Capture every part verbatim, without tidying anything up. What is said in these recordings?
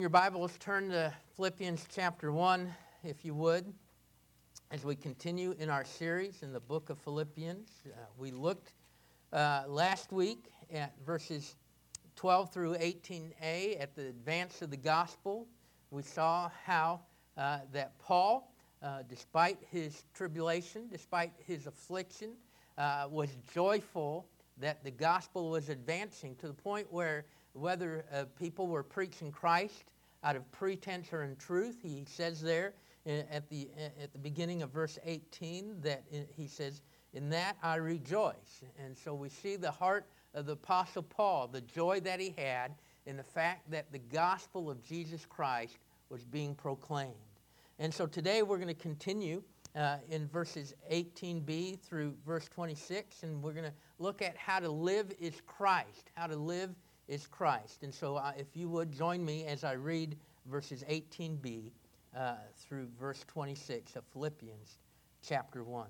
Your Bibles, turn to Philippians chapter one, if you would, as we continue in our series in the book of Philippians. Uh, we looked uh, last week at verses twelve through eighteen a at the advance of the gospel. We saw how uh, that Paul, uh, despite his tribulation, despite his affliction, uh, was joyful that the gospel was advancing to the point where whether uh, people were preaching Christ out of pretense or in truth, he says there at the at the beginning of verse eighteen that he says, "In that I rejoice." And so we see the heart of the Apostle Paul, the joy that he had in the fact that the gospel of Jesus Christ was being proclaimed. And so today we're going to continue uh, in verses eighteen b through verse twenty-six, and we're going to look at how to live is Christ, how to live is Christ. And so uh, if you would join me as I read verses eighteen b uh, through verse twenty-six of Philippians chapter one.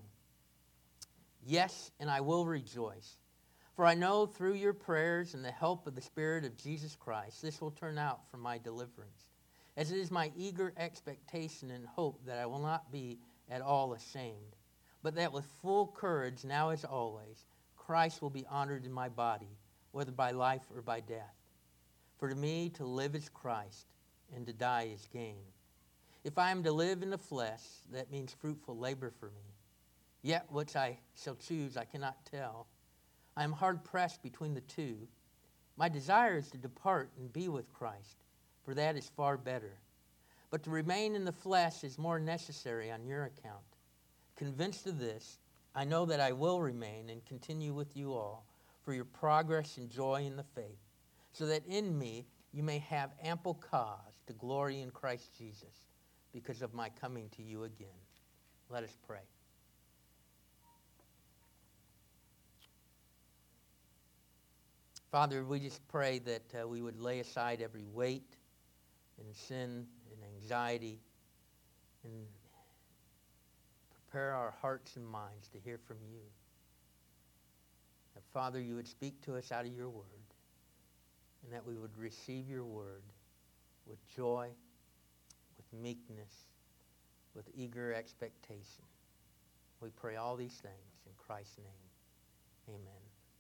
Yes, and I will rejoice, for I know through your prayers and the help of the Spirit of Jesus Christ, this will turn out for my deliverance, as it is my eager expectation and hope that I will not be at all ashamed, but that with full courage, now as always, Christ will be honored in my body, whether by life or by death. For to me to live is Christ, and to die is gain. If I am to live in the flesh, that means fruitful labor for me. Yet which I shall choose I cannot tell. I am hard pressed between the two. My desire is to depart and be with Christ, for that is far better. But to remain in the flesh is more necessary on your account. Convinced of this, I know that I will remain and continue with you all for your progress and joy in the faith, so that in me you may have ample cause to glory in Christ Jesus because of my coming to you again. Let us pray. Father, we just pray that uh, we would lay aside every weight and sin and anxiety and prepare our hearts and minds to hear from you. That, Father, you would speak to us out of your word, and that we would receive your word with joy, with meekness, with eager expectation. We pray all these things in Christ's name. Amen.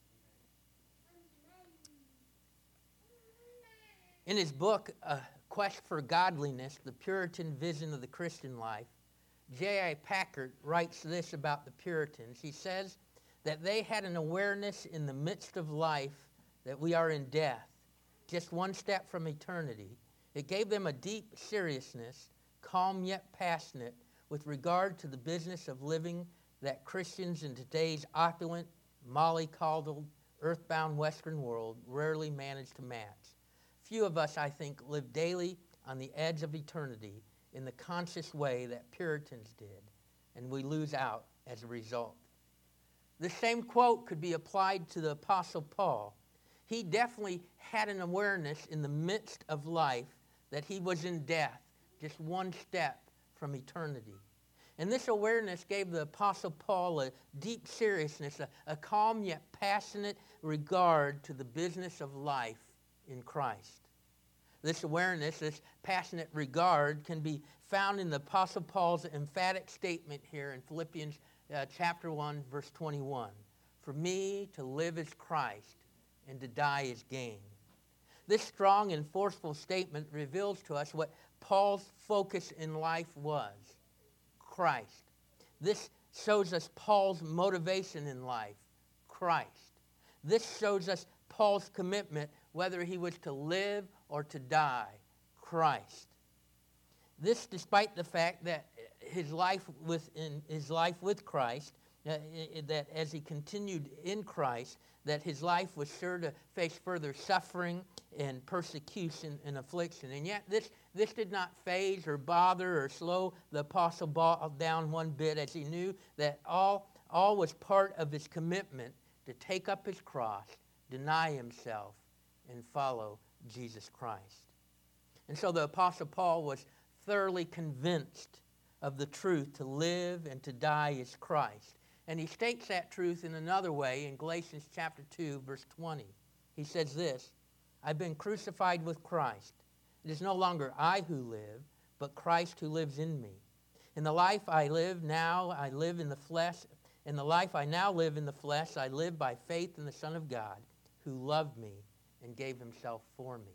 In his book, A Quest for Godliness, The Puritan Vision of the Christian Life, J I Packer writes this about the Puritans. He says that they had an awareness in the midst of life that we are in death, just one step from eternity. It gave them a deep seriousness, calm yet passionate, with regard to the business of living that Christians in today's opulent, mollycoddled, earthbound Western world rarely manage to match. Few of us, I think, live daily on the edge of eternity in the conscious way that Puritans did, and we lose out as a result. The same quote could be applied to the Apostle Paul. He definitely had an awareness in the midst of life that he was in death, just one step from eternity. And this awareness gave the Apostle Paul a deep seriousness, a, a calm yet passionate regard to the business of life in Christ. This awareness, this passionate regard can be found in the Apostle Paul's emphatic statement here in Philippians uh, chapter one, verse twenty-one. For me to live is Christ, and to die is gain. This strong and forceful statement reveals to us what Paul's focus in life was, Christ. This shows us Paul's motivation in life, Christ. This shows us Paul's commitment, whether he was to live or to die, Christ. This despite the fact that his life within his life with Christ, uh, that as he continued in Christ, that his life was sure to face further suffering and persecution and affliction. And yet this, this did not faze or bother or slow the Apostle Paul down one bit, as he knew that all, all was part of his commitment to take up his cross, deny himself, and follow Jesus Christ. And so the Apostle Paul was thoroughly convinced of the truth to live and to die is Christ. And he states that truth in another way in Galatians chapter two, verse twenty. He says this, I've been crucified with Christ. It is no longer I who live, but Christ who lives in me. In the life I live now, I live in the flesh. In the life I now live in the flesh, I live by faith in the Son of God, who loved me and gave himself for me.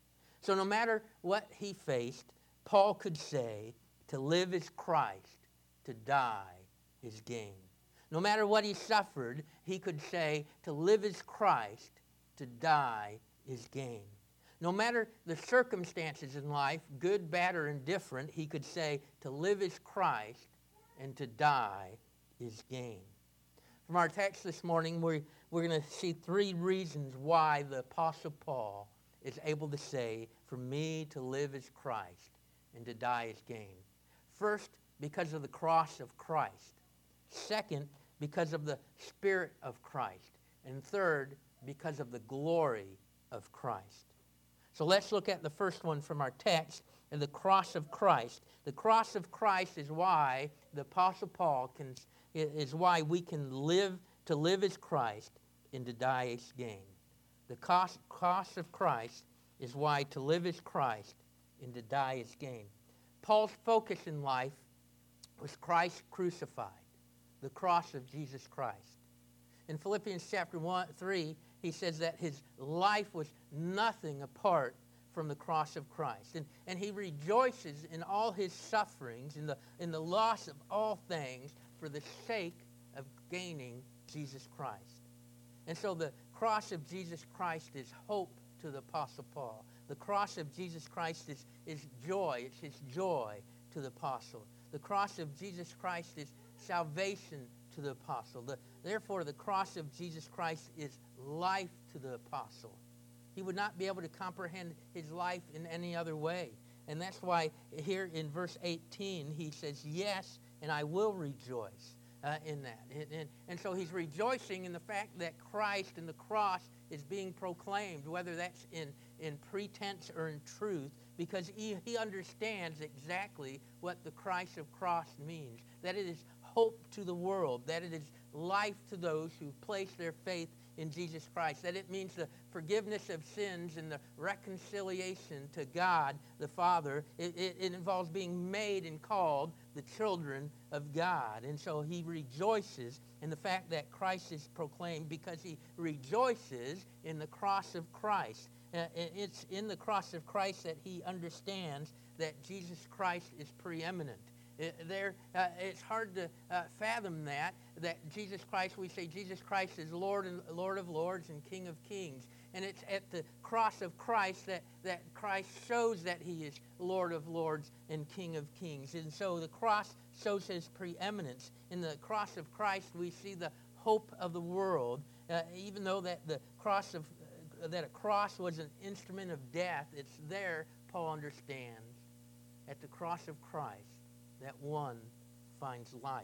So no matter what he faced, Paul could say, to live is Christ, to die is gain. No matter what he suffered, he could say, to live is Christ, to die is gain. No matter the circumstances in life, good, bad, or indifferent, he could say, to live is Christ, and to die is gain. From our text this morning, we're, we're going to see three reasons why the Apostle Paul is able to say, for me to live is Christ, and to die is gain. First, because of the cross of Christ. Second, because of the Spirit of Christ. And third, because of the glory of Christ. So let's look at the first one from our text, the cross of Christ. The cross of Christ is why the Apostle Paul can, is why we can live, to live as Christ and to die as gain. The cost, cost of Christ is why to live as Christ and to die as gain. Paul's focus in life was Christ crucified, the cross of Jesus Christ. In Philippians chapter one, three, he says that his life was nothing apart from the cross of Christ. And, and he rejoices in all his sufferings, in the, in the loss of all things, for the sake of gaining Jesus Christ. And so the cross of Jesus Christ is hope to the Apostle Paul. The cross of Jesus Christ is, is joy. It's his joy to the apostle. The cross of Jesus Christ is salvation to the apostle. The, therefore, the cross of Jesus Christ is life to the apostle. He would not be able to comprehend his life in any other way. And that's why here in verse eighteen, he says, yes, and I will rejoice uh, in that. And, and, and so he's rejoicing in the fact that Christ and the cross is being proclaimed, whether that's in, in pretense or in truth, because he, he understands exactly what the Christ of cross means, that it is hope to the world, that it is life to those who place their faith in Jesus Christ, that it means the forgiveness of sins and the reconciliation to God the Father. It, it, it involves being made and called the children of God. And so he rejoices in the fact that Christ is proclaimed because he rejoices in the cross of Christ. Uh, it's in the cross of Christ that he understands that Jesus Christ is preeminent. It, there, uh, it's hard to uh, fathom that, that Jesus Christ, we say Jesus Christ is Lord and Lord of Lords and King of Kings. And it's at the cross of Christ that, that Christ shows that he is Lord of Lords and King of Kings. And so the cross shows his preeminence. In the cross of Christ, we see the hope of the world. Uh, even though that the cross of uh, that a cross was an instrument of death, it's there, Paul understands, at the cross of Christ, that one finds life.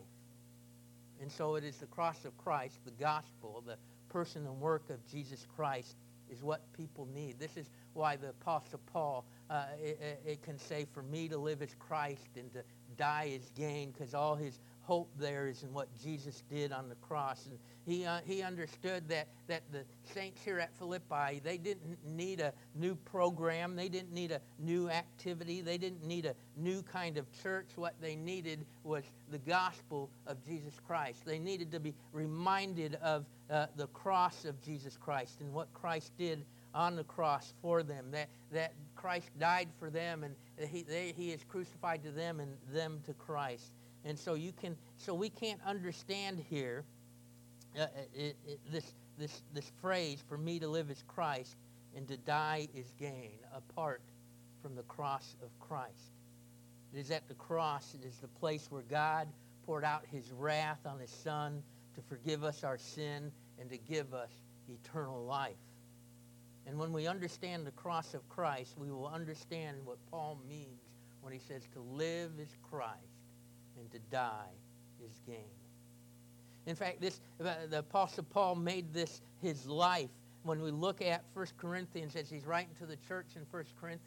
And so it is the cross of Christ, the gospel, the person and work of Jesus Christ is what people need. This is why the Apostle Paul uh, it, it can say, for me to live as Christ and to die is gain, because all his hope there is in what Jesus did on the cross. And he uh, he understood that, that the saints here at Philippi, they didn't need a new program. They didn't need a new activity. They didn't need a new kind of church. What they needed was the gospel of Jesus Christ. They needed to be reminded of uh, the cross of Jesus Christ and what Christ did on the cross for them, that, that Christ died for them, and he, they, he is crucified to them and them to Christ. And so you can, so we can't understand here uh, it, it, this this this phrase, for me to live is Christ and to die is gain, apart from the cross of Christ. It is at the cross, it is the place where God poured out his wrath on his Son to forgive us our sin and to give us eternal life. And when we understand the cross of Christ, we will understand what Paul means when he says to live is Christ and to die is gain. In fact, this uh, the Apostle Paul made this his life. When we look at First Corinthians, as he's writing to the church in First Corinthians,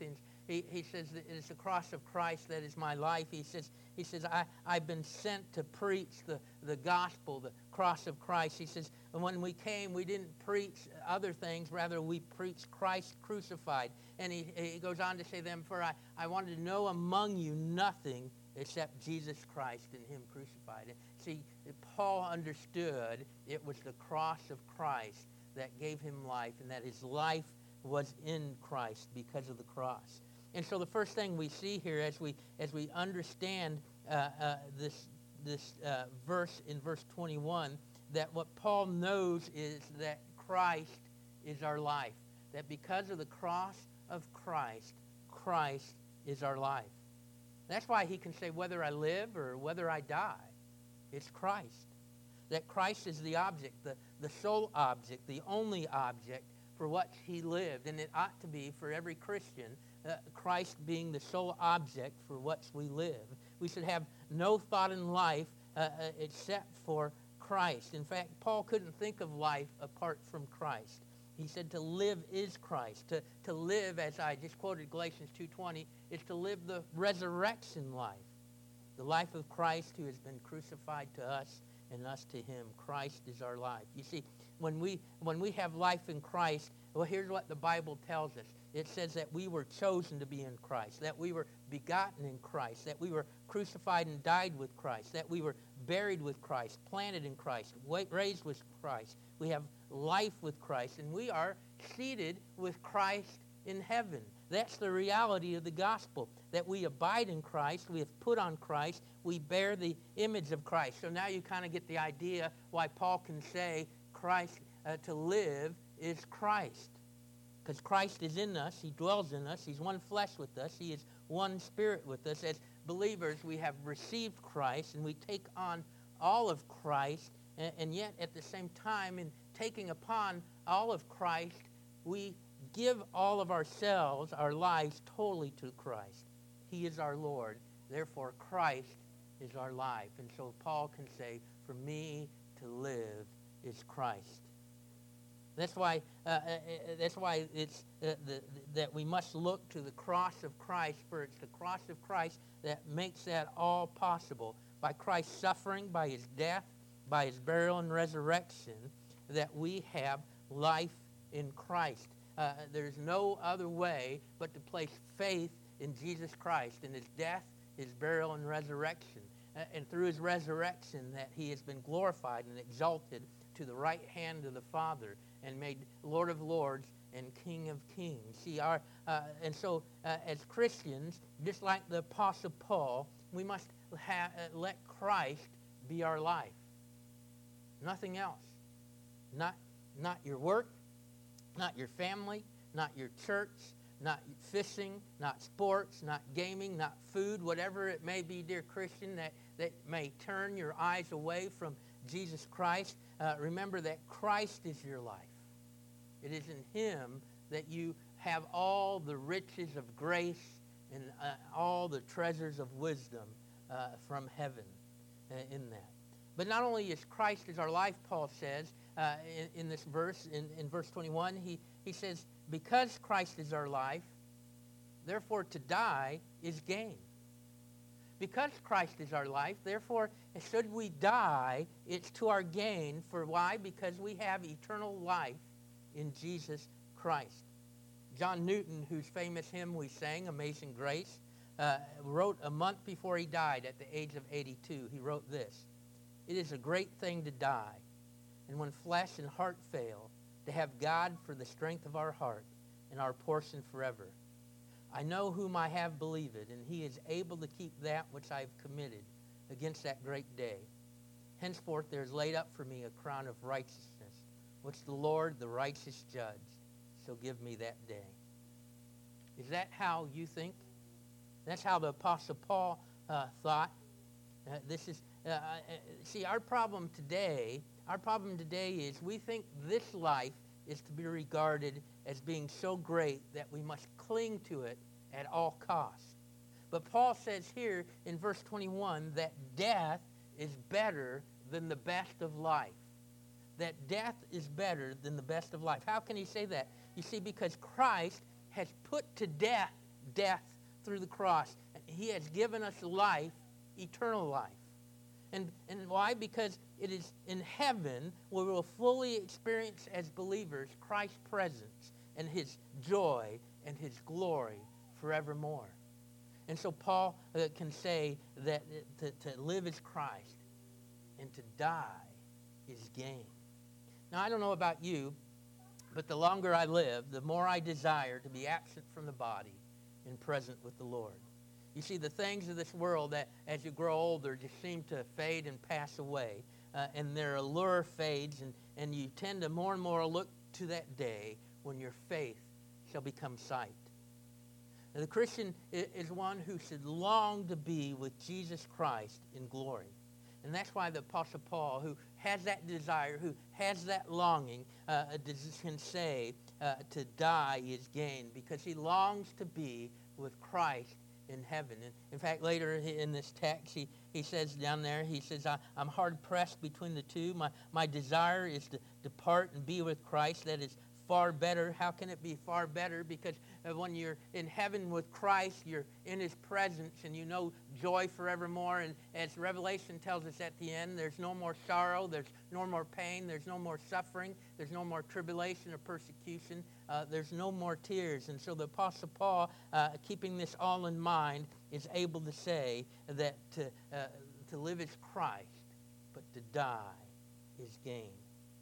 he, he says that it is the cross of Christ that is my life. He says, he says I, I've been sent to preach the, the gospel, the cross of Christ. He says, and when we came, we didn't preach other things. Rather, we preached Christ crucified. And he, he goes on to say, then, for I, I wanted to know among you nothing except Jesus Christ and him crucified. And see, Paul understood it was the cross of Christ that gave him life, and that his life was in Christ because of the cross. And so the first thing we see here as we as we understand uh, uh, this this uh, verse in verse twenty-one, that what Paul knows is that Christ is our life. That because of the cross of Christ, Christ is our life. That's why he can say, whether I live or whether I die, it's Christ. That Christ is the object, the, the sole object, the only object for what he lived. And it ought to be for every Christian, uh, Christ being the sole object for what we live. We should have no thought in life uh, uh, except for Christ. In fact, Paul couldn't think of life apart from Christ. He said to live is Christ. To, to live, as I just quoted Galatians two twenty, is to live the resurrection life. The life of Christ who has been crucified to us and us to him. Christ is our life. You see, when we when we have life in Christ, well, here's what the Bible tells us. It says that we were chosen to be in Christ, that we were begotten in Christ, that we were crucified and died with Christ, that we were buried with Christ, planted in Christ, raised with Christ. We have life with Christ, and we are seated with Christ in heaven. That's the reality of the gospel, that we abide in Christ, we have put on Christ, we bear the image of Christ. So now you kind of get the idea why Paul can say Christ, uh, to live is Christ. Because Christ is in us, he dwells in us, he's one flesh with us, he is one spirit with us. As believers, we have received Christ, and we take on all of Christ, and, and yet at the same time, in taking upon all of Christ, we give all of ourselves, our lives, totally to Christ. He is our Lord. Therefore, Christ is our life. And so Paul can say, for me to live is Christ. That's why, uh, uh, that's why it's uh, the, that we must look to the cross of Christ, for it's the cross of Christ that makes that all possible. By Christ's suffering, by his death, by his burial and resurrection, that we have life in Christ. Uh, there's no other way but to place faith in Jesus Christ, in his death, his burial, and resurrection. Uh, and through his resurrection, that he has been glorified and exalted to the right hand of the Father and made Lord of Lords and King of Kings. See, our uh, and so uh, as Christians, just like the Apostle Paul, we must ha- uh, let Christ be our life. Nothing else. Not, not your work, not your family, not your church, not fishing, not sports, not gaming, not food, whatever it may be, dear Christian, that, that may turn your eyes away from Jesus Christ. Uh, remember that Christ is your life. It is in him that you have all the riches of grace and uh, all the treasures of wisdom uh, from heaven uh, in that. But not only is Christ is our life, Paul says uh, in, in this verse, in, in verse twenty-one, he, he says, because Christ is our life, therefore to die is gain. Because Christ is our life, therefore, should we die, it's to our gain. For why? Because we have eternal life in Jesus Christ. John Newton, whose famous hymn we sang, Amazing Grace, uh, wrote a month before he died at the age of eighty-two. He wrote this: it is a great thing to die, and when flesh and heart fail, to have God for the strength of our heart and our portion forever. I know whom I have believed, and he is able to keep that which I have committed against that great day. Henceforth there is laid up for me a crown of righteousness, which the Lord, the righteous judge, shall give me that day. Is that how you think? That's how the Apostle Paul uh, thought. Uh, this is, uh, uh, see, our problem today, our problem today is we think this life is to be regarded as being so great that we must cling to it at all costs. But Paul says here in verse twenty-one that death is better than the best of life. That death is better than the best of life. How can he say that? You see, because Christ has put to death death through the cross. He has given us life, eternal life. And, and why? Because it is in heaven where we will fully experience as believers Christ's presence and his joy and his glory forevermore. And so Paul uh, can say that to, to live is Christ and to die is gain. Now, I don't know about you, but the longer I live, the more I desire to be absent from the body and present with the Lord. You see, the things of this world that as you grow older just seem to fade and pass away, uh, and their allure fades, and, and you tend to more and more look to that day when your faith shall become sight. Now, the Christian is one who should long to be with Jesus Christ in glory. And that's why the Apostle Paul, who has that desire, who has that longing, uh, can say uh, to die is gain, because he longs to be with Christ in heaven. And in fact, later in this text, he, he says down there, he says, I, I'm hard-pressed between the two. My, my desire is to depart and be with Christ. That is far better. How can it be far better? Because when you're in heaven with Christ, you're in his presence and you know joy forevermore. And as Revelation tells us at the end, there's no more sorrow, there's no more pain, there's no more suffering, there's no more tribulation or persecution, uh, there's no more tears. And so the Apostle Paul, uh, keeping this all in mind, is able to say that to, uh, to live is Christ, but to die is gain.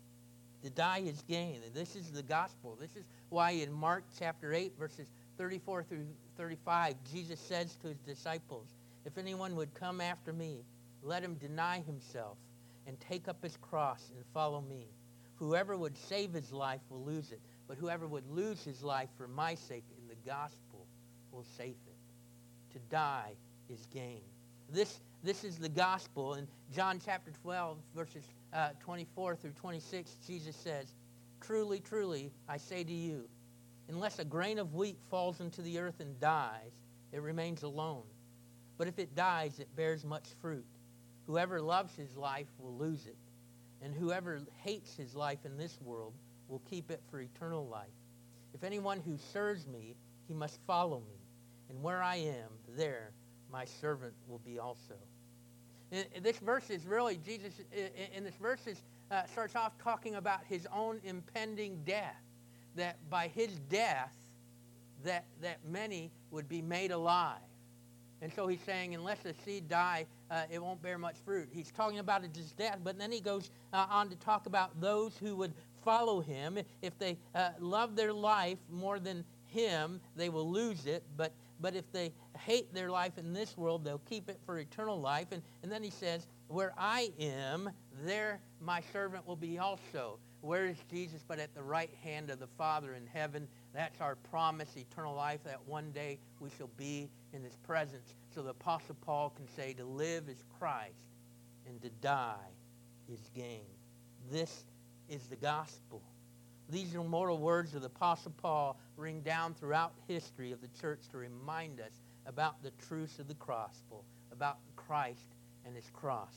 To die is gain. And this is the gospel. This is why in Mark chapter eight, verses thirty-four through thirty-five, Jesus says to his disciples, if anyone would come after me, let him deny himself and take up his cross and follow me. Whoever would save his life will lose it, but whoever would lose his life for my sake in the gospel will save it. To die is gain. This, this is the gospel. In John chapter twelve, verses uh, twenty-four through twenty-six, Jesus says, truly, truly, I say to you, unless a grain of wheat falls into the earth and dies, it remains alone. But if it dies, it bears much fruit. Whoever loves his life will lose it, and whoever hates his life in this world will keep it for eternal life. If anyone who serves me, he must follow me, and where I am, there my servant will be also. In, in this verse is really, Jesus, in, in this verse is, uh, starts off talking about his own impending death, that by his death, that, that many would be made alive. And so he's saying, unless the seed die, uh, it won't bear much fruit. He's talking about his death, but then he goes uh, on to talk about those who would follow him. If they uh, love their life more than him, they will lose it. But but if they hate their life in this world, they'll keep it for eternal life. And, and then he says, where I am, there my servant will be also. Where is Jesus but at the right hand of the Father in heaven? That's our promise, eternal life, that one day we shall be in his presence. So the Apostle Paul can say, to live is Christ, and to die is gain. This is the gospel. These immortal words of the Apostle Paul ring down throughout history of the church to remind us about the truths of the gospel, about Christ and his cross.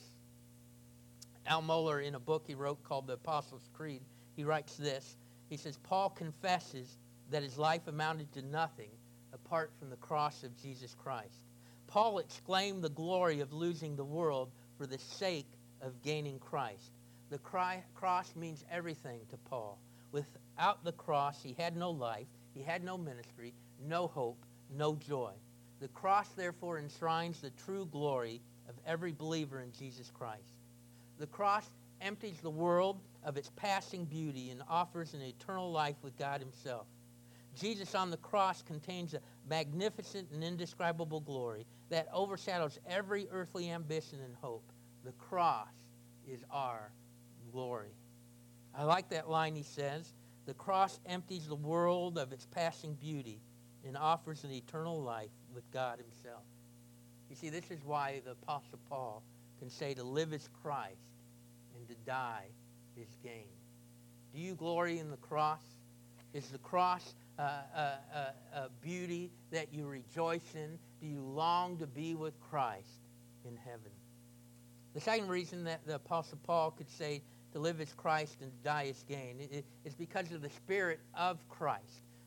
Al Mohler, in a book he wrote called The Apostles' Creed, he writes this. He says, Paul confesses that his life amounted to nothing apart from the cross of Jesus Christ. Paul exclaimed the glory of losing the world for the sake of gaining Christ. The cry, cross means everything to Paul. Without the cross, he had no life, he had no ministry, no hope, no joy. The cross, therefore, enshrines the true glory of every believer in Jesus Christ. The cross empties the world of its passing beauty and offers an eternal life with God himself. Jesus on the cross contains a magnificent and indescribable glory that overshadows every earthly ambition and hope. The cross is our glory. I like that line he says. The cross empties the world of its passing beauty and offers an eternal life with God himself. You see, this is why the Apostle Paul can say to live is Christ and to die is gain. Do you glory in the cross? Is the cross uh, a, a, a beauty that you rejoice in? Do you long to be with Christ in heaven? The second reason that the Apostle Paul could say to live is Christ and to die is gain is because of the Spirit of Christ.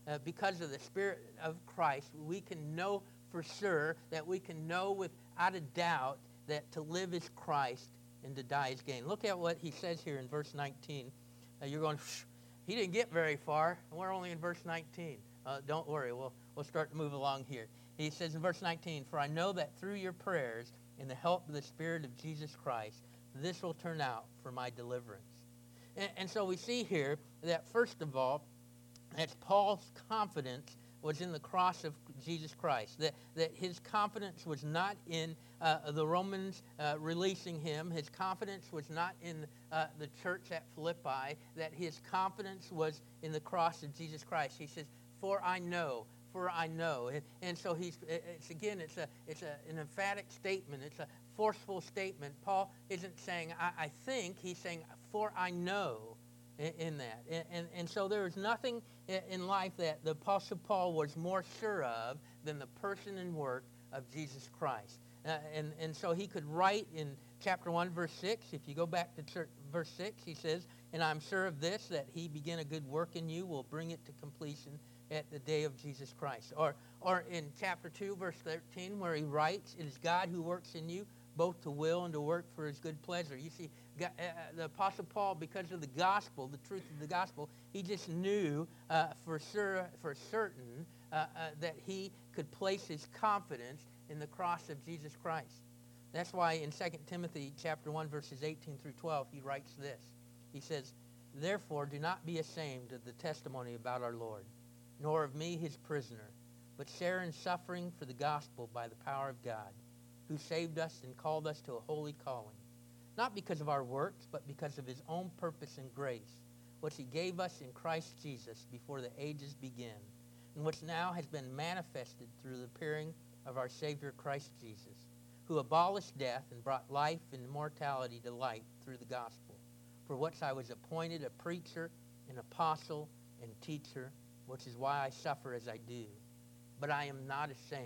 uh, because of the Spirit of Christ, we can know for sure, that we can know without a doubt that to live is Christ and to die is gain. Look at what he says here in verse nineteen. Uh, you're going, he didn't get very far, and we're only in verse nineteen. Uh, don't worry, we'll, we'll start to move along here. He says in verse nineteen, "For I know that through your prayers and the help of the Spirit of Jesus Christ, this will turn out for my deliverance." And, and so we see here that, first of all, that Paul's confidence was in the cross of Jesus Christ, that, that his confidence was not in uh, the Romans uh, releasing him. His confidence was not in uh, the church at Philippi, that his confidence was in the cross of Jesus Christ. He says, "For I know, for I know." And, and so he's, it's again, it's, a, it's a, an emphatic statement. It's a forceful statement. Paul isn't saying, I, I think. He's saying, "For I know." In that. And, and, and so there is nothing in life that the Apostle Paul was more sure of than the person and work of Jesus Christ. Uh, and, and so he could write in chapter one, verse six, if you go back to church, verse six, he says, "And I'm sure of this, that he began a good work in you, will bring it to completion at the day of Jesus Christ." Or, or in chapter two, verse thirteen, where he writes, "It is God who works in you, both to will and to work for his good pleasure." You see, God, uh, the Apostle Paul, because of the gospel, the truth of the gospel, he just knew uh, for sure, for certain, uh, uh, that he could place his confidence in the cross of Jesus Christ. That's why in Second Timothy chapter one, verses eighteen through twelve, he writes this. He says, "Therefore do not be ashamed of the testimony about our Lord, nor of me his prisoner, but share in suffering for the gospel by the power of God, who saved us and called us to a holy calling, not because of our works, but because of his own purpose and grace, which he gave us in Christ Jesus before the ages began, and which now has been manifested through the appearing of our Savior Christ Jesus, who abolished death and brought life and immortality to light through the gospel, for which I was appointed a preacher, an apostle, and teacher, which is why I suffer as I do. But I am not ashamed.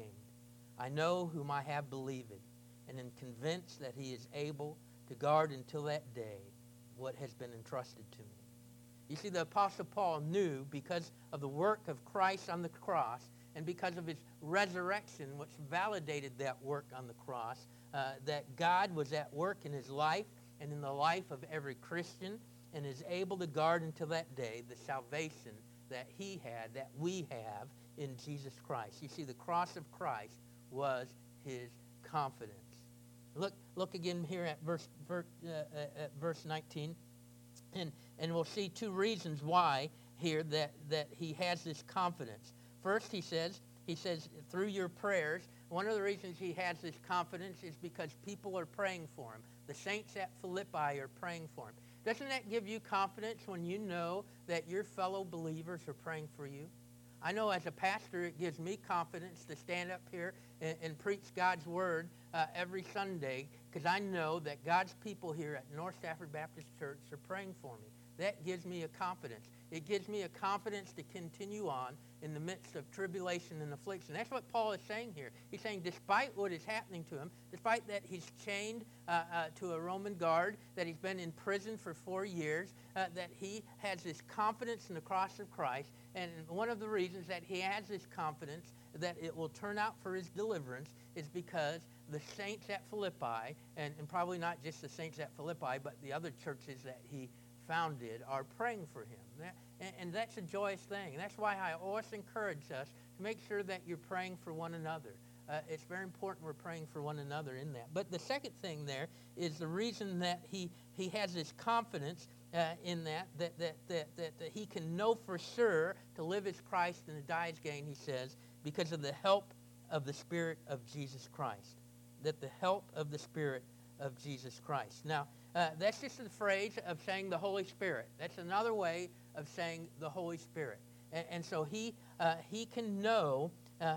I know whom I have believed, and am convinced that he is able to guard until that day what has been entrusted to me." You see, the Apostle Paul knew, because of the work of Christ on the cross and because of his resurrection, which validated that work on the cross, uh, that God was at work in his life and in the life of every Christian, and is able to guard until that day the salvation that he had, that we have in Jesus Christ. You see, the cross of Christ was his confidence. Look, look again here at verse, verse, uh, at verse nineteen, and and we'll see two reasons why here that that he has this confidence. First, he says he says through your prayers. One of the reasons he has this confidence is because people are praying for him. The saints at Philippi are praying for him. Doesn't that give you confidence when you know that your fellow believers are praying for you? I know as a pastor, it gives me confidence to stand up here and, and preach God's word uh, every Sunday, because I know that God's people here at North Stafford Baptist Church are praying for me. That gives me a confidence. It gives me a confidence to continue on in the midst of tribulation and affliction. That's what Paul is saying here. He's saying despite what is happening to him, despite that he's chained uh, uh, to a Roman guard, that he's been in prison for four years, uh, that he has this confidence in the cross of Christ. And one of the reasons that he has this confidence that it will turn out for his deliverance is because the saints at Philippi, and, and probably not just the saints at Philippi, but the other churches that he founded, are praying for him. That, and, and that's a joyous thing. And that's why I always encourage us to make sure that you're praying for one another. Uh, it's very important we're praying for one another in that. But the second thing there is the reason that he, he has this confidence uh, in that that, that, that, that that he can know for sure to live as Christ and to die as gain, he says, because of the help of the Spirit of Jesus Christ. That the help of the Spirit of Jesus Christ. Now, uh, that's just a phrase of saying the Holy Spirit. That's another way of saying the Holy Spirit. And, and so he uh, he can know, uh,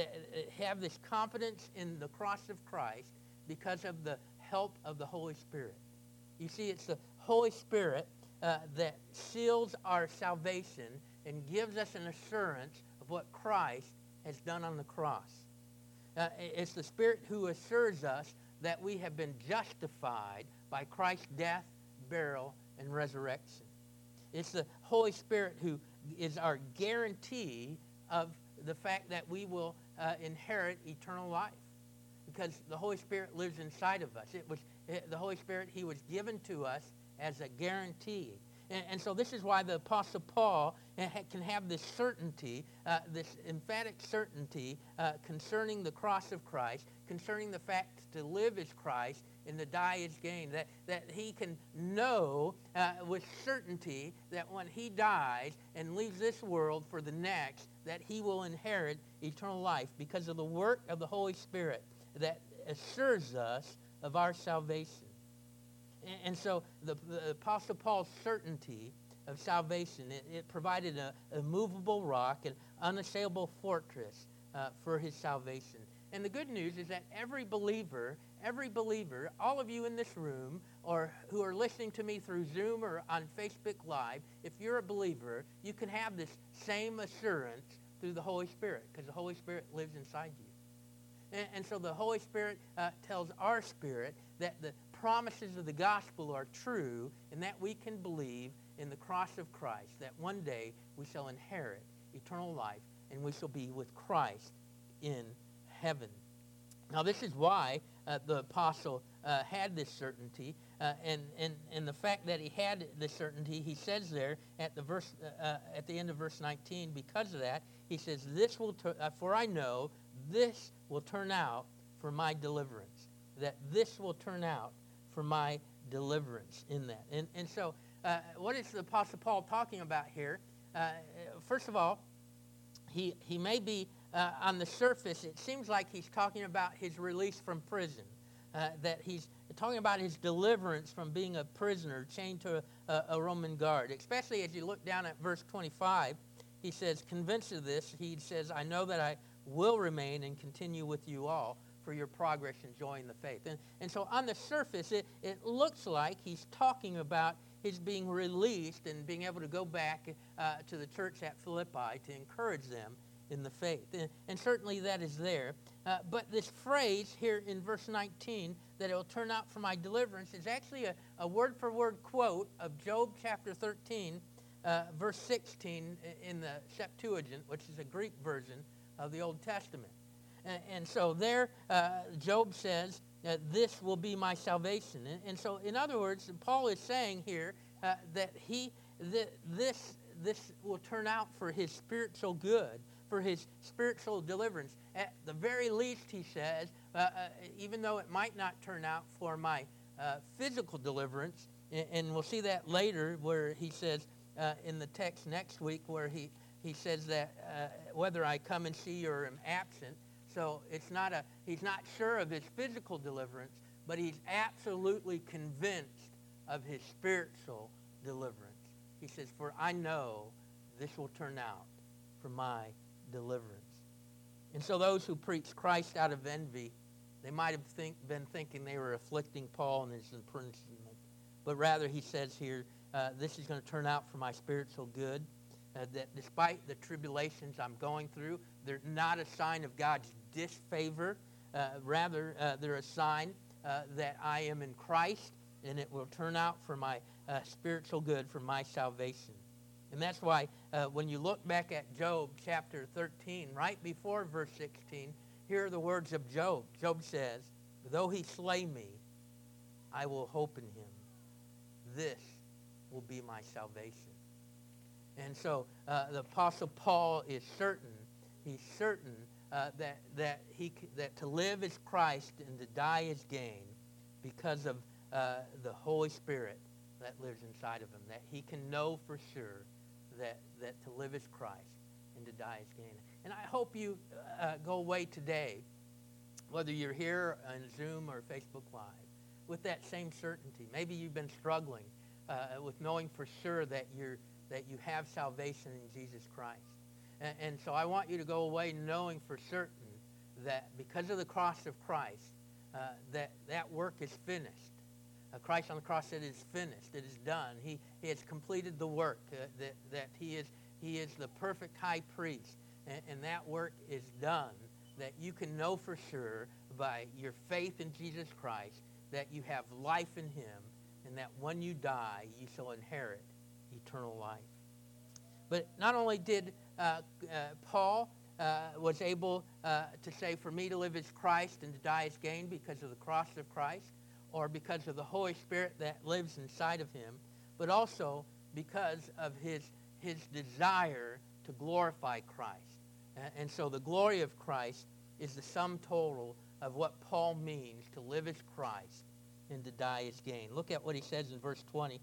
have this confidence in the cross of Christ because of the help of the Holy Spirit. You see, it's the Holy Spirit uh, that seals our salvation and gives us an assurance of what Christ has done on the cross. Uh, it's the Spirit who assures us that we have been justified by Christ's death, burial, and resurrection. It's the Holy Spirit who is our guarantee of the fact that we will uh, inherit eternal life, because the Holy Spirit lives inside of us. It was it, the Holy Spirit, he was given to us as a guarantee. And, and so this is why the Apostle Paul can have this certainty, uh, this emphatic certainty uh, concerning the cross of Christ, concerning the fact to live is Christ and to die is gain, that, that he can know uh, with certainty that when he dies and leaves this world for the next, that he will inherit eternal life because of the work of the Holy Spirit that assures us of our salvation. And, and so the, the Apostle Paul's certainty of salvation, it, it provided a, a movable rock, an unassailable fortress uh, for his salvation. And the good news is that every believer, every believer, all of you in this room or who are listening to me through Zoom or on Facebook Live, if you're a believer, you can have this same assurance through the Holy Spirit, because the Holy Spirit lives inside you. And, and so the Holy Spirit uh, tells our spirit that the promises of the gospel are true and that we can believe in the cross of Christ, that one day we shall inherit eternal life and we shall be with Christ in heaven. Now, this is why uh, the apostle uh, had this certainty, uh, and, and, and the fact that he had this certainty, he says there at the verse uh, at the end of verse nineteen, because of that, he says, "This will tur- uh, for I know this will turn out for my deliverance." That this will turn out for my deliverance in that. And and so, uh, what is the Apostle Paul talking about here? Uh, first of all, he he may be uh, on the surface, it seems like he's talking about his release from prison, uh, that he's talking about his deliverance from being a prisoner chained to a, a Roman guard. Especially as you look down at verse twenty-five, he says, "Convinced of this," he says, "I know that I will remain and continue with you all for your progress in joy in the faith." And, and so on the surface, it, it looks like he's talking about his being released and being able to go back uh, to the church at Philippi to encourage them in the faith. And, and certainly that is there. Uh, but this phrase here in verse nineteen, that it will turn out for my deliverance, is actually a, a word-for-word quote of Job chapter thirteen, uh, verse sixteen in the Septuagint, which is a Greek version of the Old Testament. And, and so there, uh, Job says, uh, this will be my salvation. And, and so, in other words, Paul is saying here uh, that he, th- this, this will turn out for his spiritual good, for his spiritual deliverance. At the very least, he says, uh, uh, even though it might not turn out for my uh, physical deliverance, and, and we'll see that later where he says uh, in the text next week where he, he says that uh, whether I come and see you or am absent. So it's not a, he's not sure of his physical deliverance, but he's absolutely convinced of his spiritual deliverance. He says, "For I know this will turn out for my deliverance." And so those who preach Christ out of envy, they might have think, been thinking they were afflicting Paul in his imprisonment. But rather, he says here, uh, this is going to turn out for my spiritual good. Uh, that despite the tribulations I'm going through, they're not a sign of God's disfavor. Uh, rather, uh, they're a sign uh, that I am in Christ, and it will turn out for my uh, spiritual good, for my salvation. And that's why uh, when you look back at Job chapter thirteen, right before verse sixteen, here are the words of Job. Job says, "Though he slay me, I will hope in him. This will be my salvation." And so uh, the Apostle Paul is certain, he's certain uh, that that he that to live is Christ and to die is gain, because of uh, the Holy Spirit that lives inside of him. That he can know for sure that that to live is Christ and to die is gain. And I hope you uh, go away today, whether you're here on Zoom or Facebook Live, with that same certainty. Maybe you've been struggling uh, with knowing for sure that you're that you have salvation in Jesus Christ. And, and so I want you to go away knowing for certain that because of the cross of Christ, uh, that that work is finished. Uh, Christ on the cross said it is finished, it is done. He, he has completed the work, uh, that, that he is he is the perfect high priest, and, and that work is done, that you can know for sure by your faith in Jesus Christ that you have life in him, and that when you die, you shall inherit eternal life. But not only did uh, uh, Paul uh, was able uh, to say, for me to live is Christ and to die is gain because of the cross of Christ, or because of the Holy Spirit that lives inside of him, but also because of his, his desire to glorify Christ. Uh, and so the glory of Christ is the sum total of what Paul means to live as Christ and to die as gain. Look at what he says in verse twenty.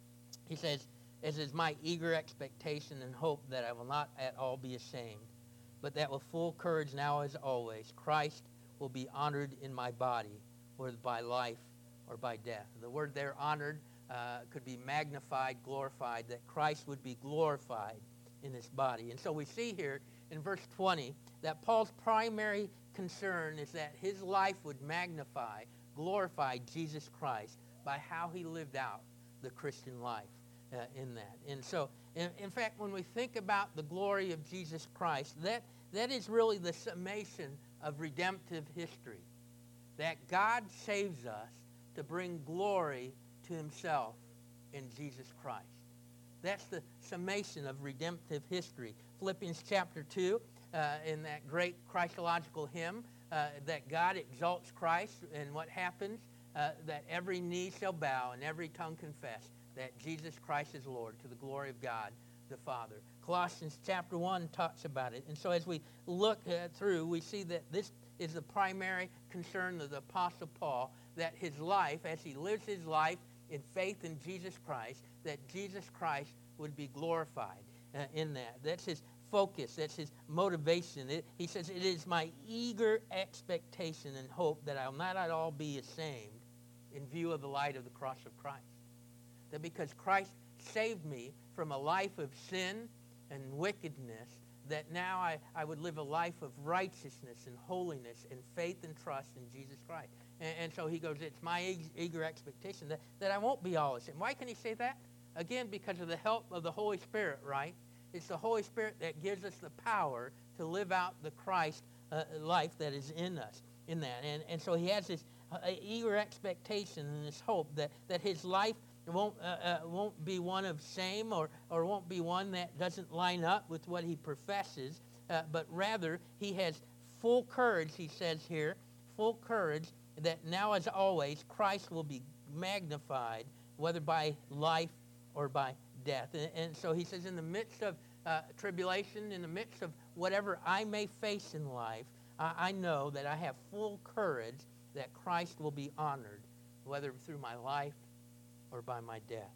He says, as is my eager expectation and hope that I will not at all be ashamed, but that with full courage now as always, Christ will be honored in my body, whether by life or by death. The word there, honored, uh, could be magnified, glorified, that Christ would be glorified in his body. And so we see here in verse twenty that Paul's primary concern is that his life would magnify, glorify Jesus Christ by how he lived out the Christian life uh, in that. And so, in, in fact, when we think about the glory of Jesus Christ, that, that is really the summation of redemptive history, that God saves us to bring glory to himself in Jesus Christ. That's the summation of redemptive history. Philippians chapter two, uh, in that great Christological hymn, uh, that God exalts Christ, and what happens? Uh, that every knee shall bow and every tongue confess that Jesus Christ is Lord, to the glory of God the Father. Colossians chapter one talks about it. And so as we look uh, through, we see that this is the primary concern of the Apostle Paul, that his life, as he lives his life in faith in Jesus Christ, that Jesus Christ would be glorified uh, in that. That's his focus. That's his motivation. It, he says, it is my eager expectation and hope that I will not at all be ashamed in view of the light of the cross of Christ. That because Christ saved me from a life of sin and wickedness, that now I, I would live a life of righteousness and holiness and faith and trust in Jesus Christ. And, and so he goes, it's my eager expectation that, that I won't be all ashamed. Why can he say that? Again, because of the help of the Holy Spirit, right? It's the Holy Spirit that gives us the power to live out the Christ uh, life that is in us, in that. And, and so he has this uh, eager expectation and this hope that, that his life won't, uh, uh, won't be one of shame, or, or won't be one that doesn't line up with what he professes, uh, but rather he has full courage, he says here, full courage that now as always Christ will be magnified, whether by life or by death. And, and so he says, in the midst of uh, tribulation, in the midst of whatever I may face in life, I, I know that I have full courage that Christ will be honored, whether through my life or by my death.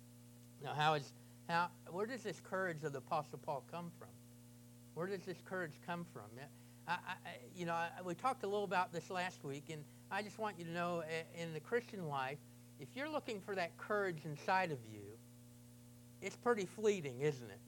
Now, how is how? Where does this courage of the Apostle Paul come from? Where does this courage come from? I, I, you know, I, we talked a little about this last week, and I just want you to know, in the Christian life, if you're looking for that courage inside of you, it's pretty fleeting, isn't it?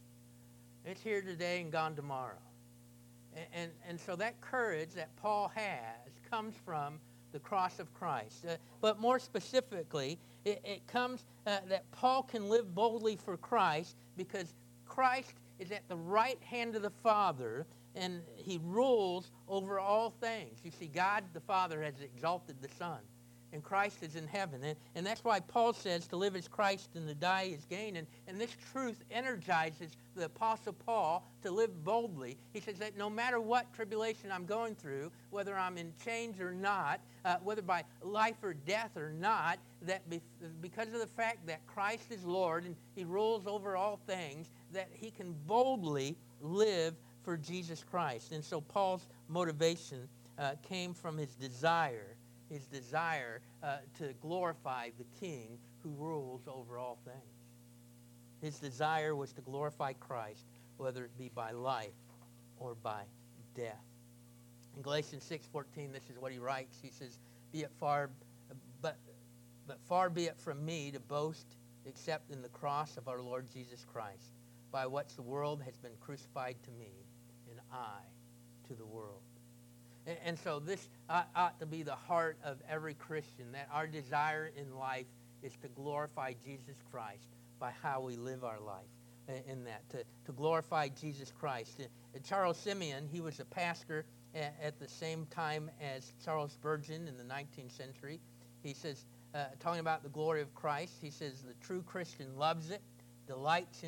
It's here today and gone tomorrow. And, and, and so that courage that Paul has comes from the cross of Christ. Uh, but more specifically, it, it comes uh, that Paul can live boldly for Christ because Christ is at the right hand of the Father, and he rules over all things. You see, God the Father has exalted the Son, and Christ is in heaven. And, and that's why Paul says to live as Christ and to die is gain. And, and this truth energizes the Apostle Paul to live boldly. He says that no matter what tribulation I'm going through, whether I'm in chains or not, uh, whether by life or death or not, that be, because of the fact that Christ is Lord and he rules over all things, that he can boldly live for Jesus Christ. And so Paul's motivation uh, came from his desire his desire uh, to glorify the King who rules over all things. His desire was to glorify Christ, whether it be by life or by death. In Galatians six fourteen, this is what he writes. He says, "Be it far, but but far be it from me to boast except in the cross of our Lord Jesus Christ, by which the world has been crucified to me, and I to the world." And so this ought to be the heart of every Christian, that our desire in life is to glorify Jesus Christ by how we live our life in that, to, to glorify Jesus Christ. And Charles Simeon, he was a pastor at the same time as Charles Spurgeon in the nineteenth century. He says, uh, talking about the glory of Christ, he says, the true Christian loves it, delights in it,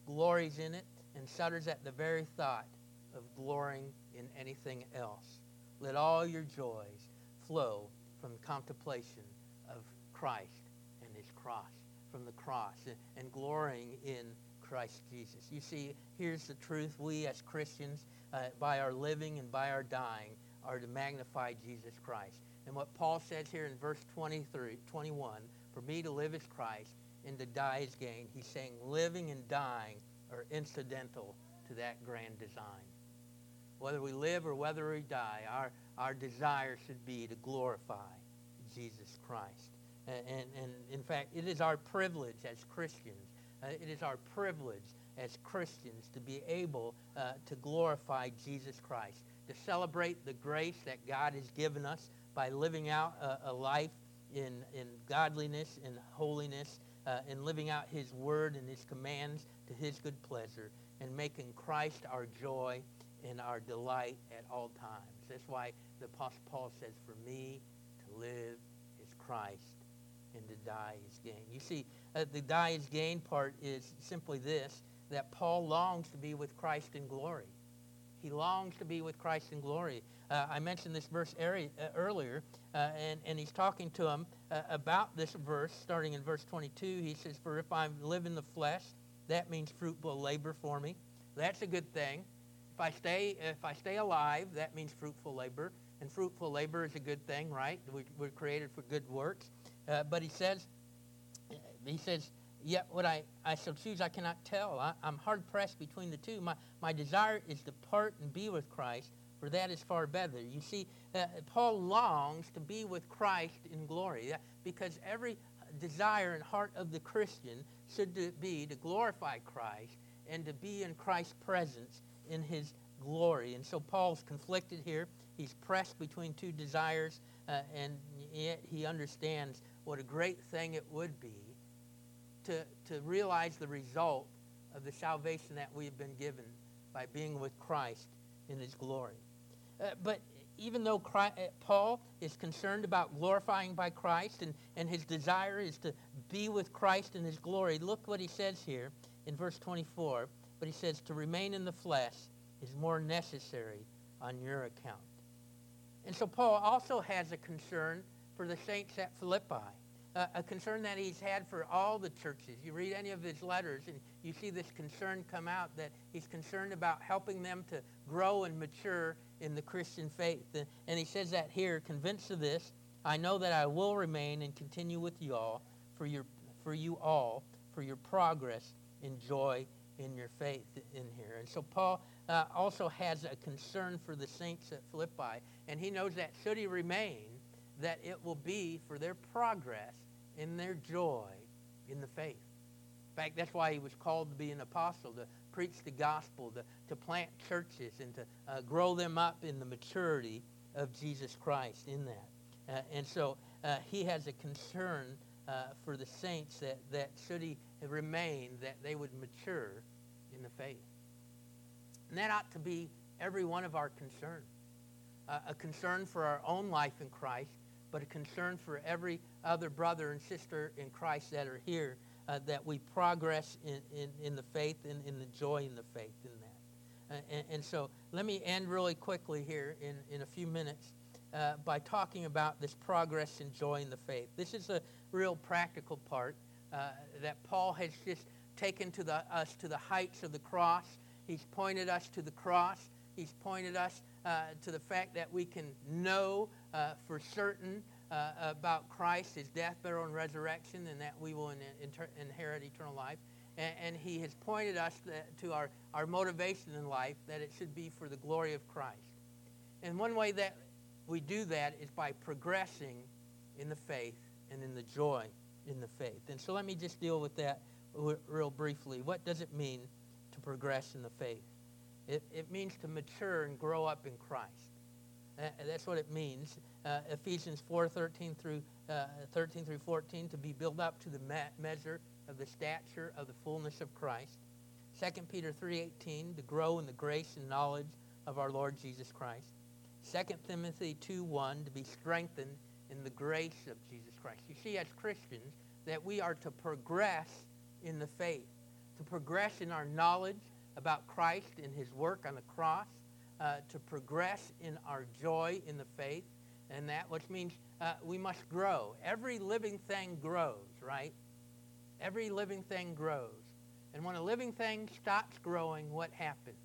glories in it, and shudders at the very thought of glorying in anything else. Let all your joys flow from contemplation of Christ and his cross, from the cross, and, and glorying in Christ Jesus. You see, here's the truth. We as Christians, uh, by our living and by our dying, are to magnify Jesus Christ. And what Paul says here in verse twenty-three, twenty-one, for me to live is Christ and to die is gain. He's saying living and dying are incidental to that grand design. Whether we live or whether we die, our, our desire should be to glorify Jesus Christ. And, and, and in fact, it is our privilege as Christians, uh, it is our privilege as Christians to be able uh, to glorify Jesus Christ, to celebrate the grace that God has given us by living out a, a life in, in godliness and holiness, uh, and living out his word and his commands to his good pleasure, and making Christ our joy and our delight at all times. That's why the Apostle Paul says, for me to live is Christ and to die is gain. You see, uh, the die is gain part is simply this, that Paul longs to be with Christ in glory. He longs to be with Christ in glory. Uh, I mentioned this verse area, uh, earlier, uh, and, and he's talking to him uh, about this verse, starting in verse twenty-two. He says, for if I live in the flesh, that means fruitful labor for me. That's a good thing. If I stay, if I stay alive, that means fruitful labor. And fruitful labor is a good thing, right? We, we're created for good works. Uh, but he says, he says, yet what I, I shall choose I cannot tell. I, I'm hard-pressed between the two. My, my desire is to part and be with Christ, for that is far better. You see, uh, Paul longs to be with Christ in glory, because every desire and heart of the Christian should be to glorify Christ and to be in Christ's presence in his glory. And so Paul's conflicted here. He's pressed between two desires, uh, and yet he understands what a great thing it would be to, to realize the result of the salvation that we've been given by being with Christ in his glory. Uh, but even though Christ, uh, Paul is concerned about glorifying by Christ, and, and his desire is to be with Christ in his glory, look what he says here in verse twenty-four. But he says, to remain in the flesh is more necessary on your account. And so Paul also has a concern for the saints at Philippi, uh, a concern that he's had for all the churches. You read any of his letters, and you see this concern come out, that he's concerned about helping them to grow and mature in the Christian faith. And, and he says that here, convinced of this, I know that I will remain and continue with you all for your for you all for your progress and joy in your faith in here. And so Paul uh, also has a concern for the saints at Philippi, and he knows that should he remain, that it will be for their progress in their joy in the faith. In fact, that's why he was called to be an apostle, to preach the gospel, to, to plant churches, and to uh, grow them up in the maturity of Jesus Christ in that. Uh, and so uh, he has a concern uh, for the saints that, that should he remain, that they would mature in the faith. And that ought to be every one of our concern. Uh, a concern for our own life in Christ, but a concern for every other brother and sister in Christ that are here, uh, that we progress in, in, in the faith and in the joy in the faith in that. Uh, and, and so let me end really quickly here in, in a few minutes uh, by talking about this progress and joy in the faith. This is a real practical part uh, that Paul has just taken to the, us to the heights of the cross. He's pointed us to the cross. He's pointed us uh, to the fact that we can know uh, for certain uh, about Christ, his death, burial, and resurrection, and that we will in, inter- inherit eternal life. And, and he has pointed us that, to our, our motivation in life, that it should be for the glory of Christ. And one way that we do that is by progressing in the faith and in the joy in the faith. And so let me just deal with that w- real briefly. What does it mean to progress in the faith? It, it means to mature and grow up in Christ. Uh, that's what it means. Uh, Ephesians four thirteen through uh, thirteen through fourteen, to be built up to the me- measure of the stature of the fullness of Christ. Second Peter three eighteen, to grow in the grace and knowledge of our Lord Jesus Christ. Second Timothy two one, to be strengthened in the grace of Jesus Christ. You see, as Christians, that we are to progress in the faith. to progress in our knowledge about Christ and his work on the cross, uh, to progress in our joy in the faith, and that, which means uh, we must grow. Every living thing grows, right? Every living thing grows. And when a living thing stops growing, what happens?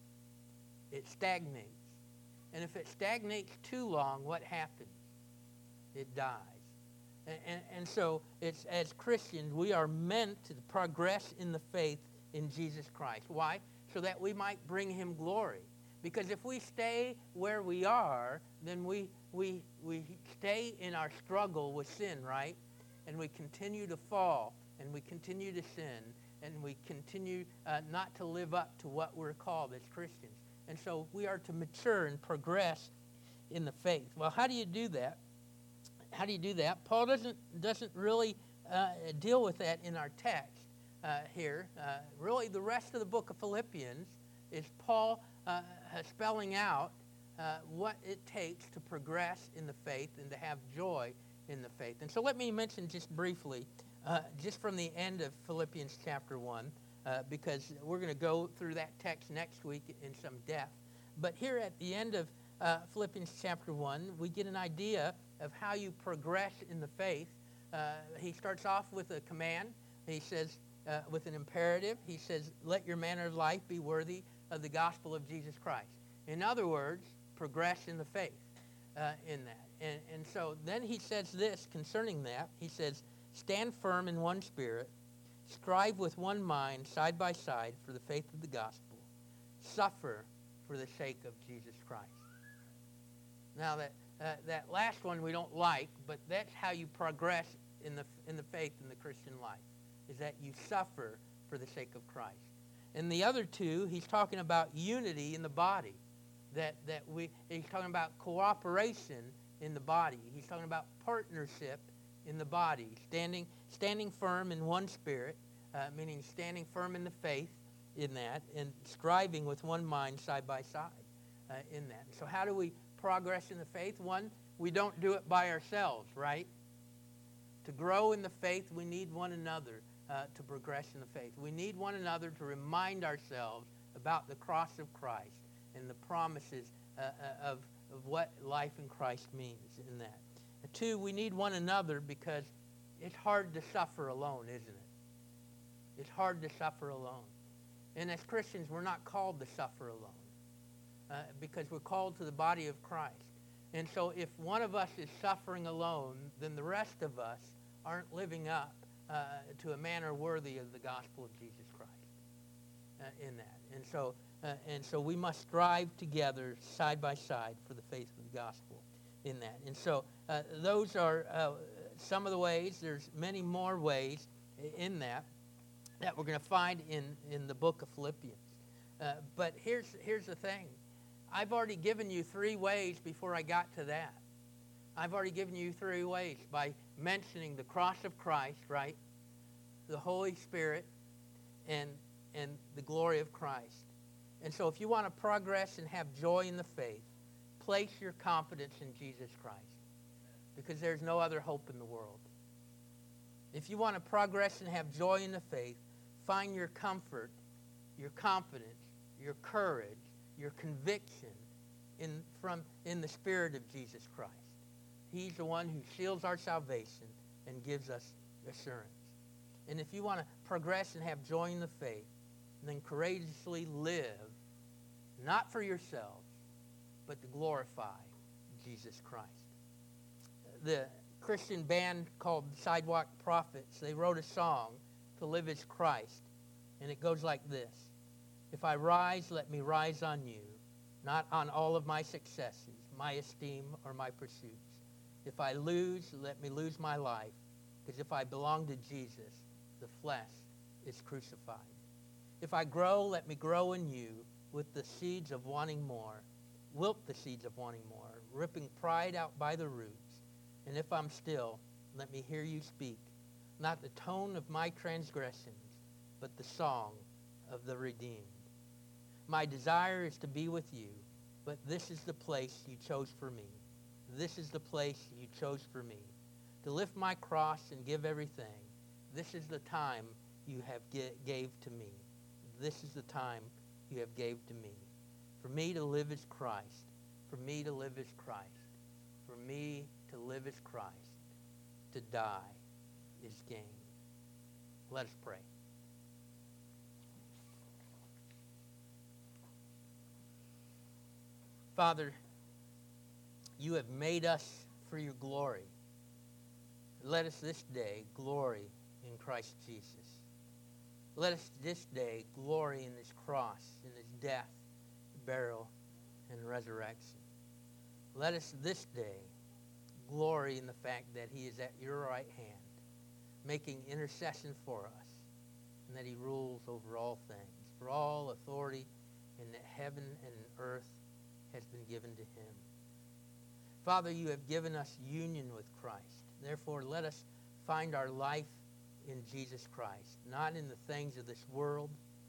It stagnates. And if it stagnates too long, what happens? It dies. And, and, and so it's, as Christians, we are meant to progress in the faith in Jesus Christ. Why? So that we might bring him glory. Because if we stay where we are, then we, we, we stay in our struggle with sin, right? And we continue to fall, and we continue to sin, and we continue uh, not to live up to what we're called as Christians. And so we are to mature and progress in the faith. Well, how do you do that? How do you do that? Paul doesn't, doesn't really uh, deal with that in our text uh, here. Uh, really, the rest of the book of Philippians is Paul uh, spelling out uh, what it takes to progress in the faith and to have joy in the faith. And so let me mention just briefly, uh, just from the end of Philippians chapter one, uh, because we're going to go through that text next week in some depth. But here at the end of uh, Philippians chapter one, we get an idea of how you progress in the faith. Uh, he starts off with a command. He says, uh, with an imperative, he says, let your manner of life be worthy of the gospel of Jesus Christ. In other words, progress in the faith uh, in that. And, and so then he says this concerning that. He says, stand firm in one spirit, strive with one mind, side by side, for the faith of the gospel. Suffer for the sake of Jesus Christ. Now, that uh, that last one we don't like, but that's how you progress in the in the faith in the Christian life, is that you suffer for the sake of Christ. And the other two, he's talking about unity in the body. That that we he's talking about cooperation in the body. He's talking about partnership in the body, standing standing firm in one spirit, uh, meaning standing firm in the faith in that, and striving with one mind side by side uh, in that. So how do we progress in the faith? One, we don't do it by ourselves, right? To grow in the faith, we need one another uh, to progress in the faith. We need one another to remind ourselves about the cross of Christ and the promises uh, of, of what life in Christ means in that. And two, we need one another because it's hard to suffer alone, isn't it? It's hard to suffer alone. And as Christians, we're not called to suffer alone uh, because we're called to the body of Christ. And so if one of us is suffering alone, then the rest of us aren't living up uh, to a manner worthy of the gospel of Jesus Christ uh, in that. And so, uh, and so we must strive together side by side for the faith of the gospel in that. And so uh, those are uh, some of the ways. There's many more ways in that that we're going to find in, in the book of Philippians. Uh, but here's, here's the thing. I've already given you three ways before I got to that. I've already given you three ways by mentioning the cross of Christ, right? The Holy Spirit and, and the glory of Christ. And so if you want to progress and have joy in the faith, place your confidence in Jesus Christ because there's no other hope in the world. If you want to progress and have joy in the faith, find your comfort, your confidence, your courage, your conviction in, from, in the Spirit of Jesus Christ. He's the one who seals our salvation and gives us assurance. And if you want to progress and have joy in the faith, then courageously live, not for yourselves, but to glorify Jesus Christ. The Christian band called Sidewalk Prophets, they wrote a song, To Live as Christ, and it goes like this. If I rise, let me rise on you, not on all of my successes, my esteem, or my pursuits. If I lose, let me lose my life, because if I belong to Jesus, the flesh is crucified. If I grow, let me grow in you with the seeds of wanting more, wilt the seeds of wanting more, ripping pride out by the roots. And if I'm still, let me hear you speak, not the tone of my transgressions, but the song of the redeemed. My desire is to be with you, but this is the place you chose for me. This is the place you chose for me. To lift my cross and give everything. This is the time you have g- gave to me. This is the time you have gave to me. For me to live is Christ. For me to live is Christ. For me to live is Christ. To die is gain. Let us pray. Father, you have made us for your glory. Let us this day glory in Christ Jesus. Let us this day glory in his cross, in his death, burial, and resurrection. Let us this day glory in the fact that he is at your right hand, making intercession for us, and that he rules over all things. For all authority in heaven and in earth has been given to him. Father, you have given us union with Christ. Therefore, let us find our life in Jesus Christ, not in the things of this world,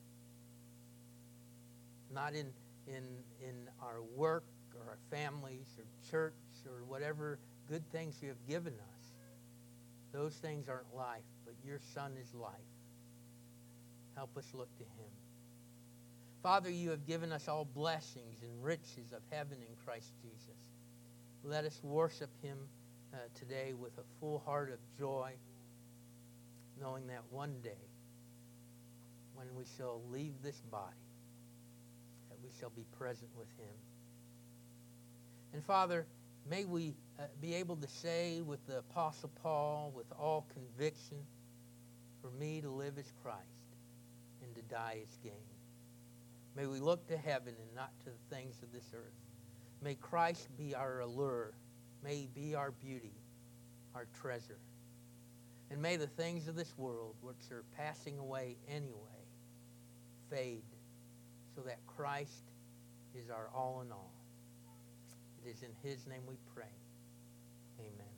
not in, in, in our work or our families or church or whatever good things you have given us. Those things aren't life, but your Son is life. Help us look to him. Father, you have given us all blessings and riches of heaven in Christ Jesus. Let us worship him uh, today with a full heart of joy, knowing that one day, when we shall leave this body, that we shall be present with him. And Father, may we uh, be able to say with the Apostle Paul, with all conviction, for me to live is Christ, and to die is gain. May we look to heaven and not to the things of this earth. May Christ be our allure. May he be our beauty, our treasure. And may the things of this world, which are passing away anyway, fade, so that Christ is our all in all. It is in his name we pray. Amen.